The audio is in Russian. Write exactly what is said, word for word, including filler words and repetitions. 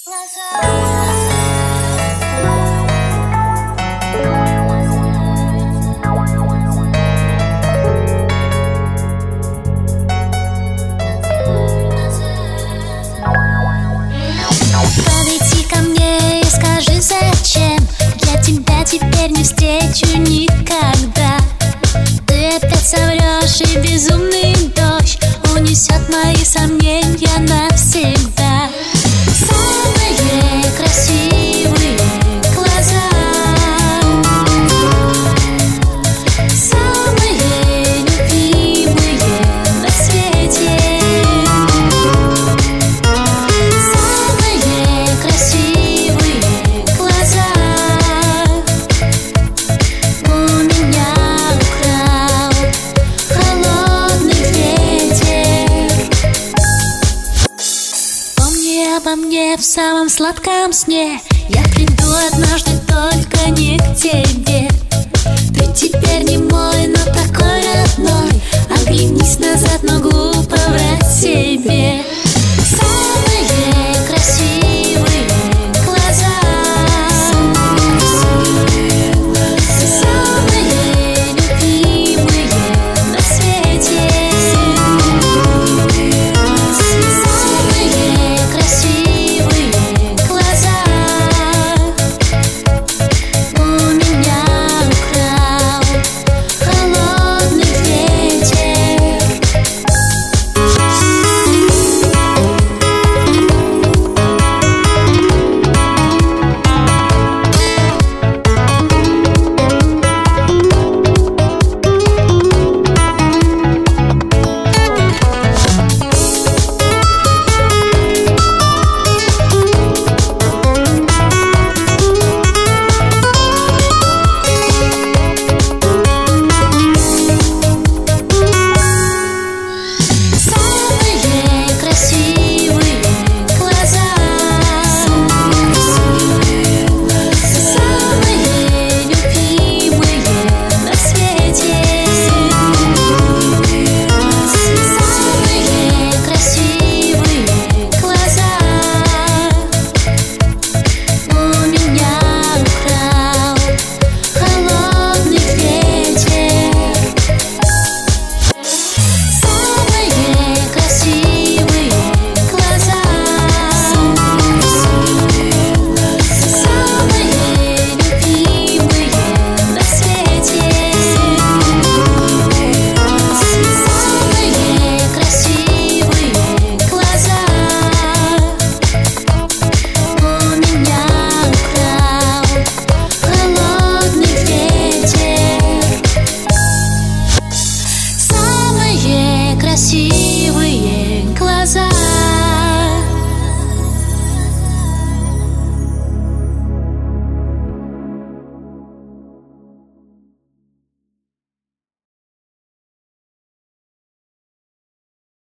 Подойди ко мне и скажи, зачем я тебя теперь не встречу никогда. Ты опять соврешь, и безумный дождь унесет мои сомнения навсегда. Самые красивые глаза, самые любимые на свете, самые красивые глаза у меня украл холодный ветер. Помни обо мне в самом сладком сне, я приду однажды, только не к тебе. Ты теперь не мой, но такой родной. Оглянись назад, но глупо врать себе.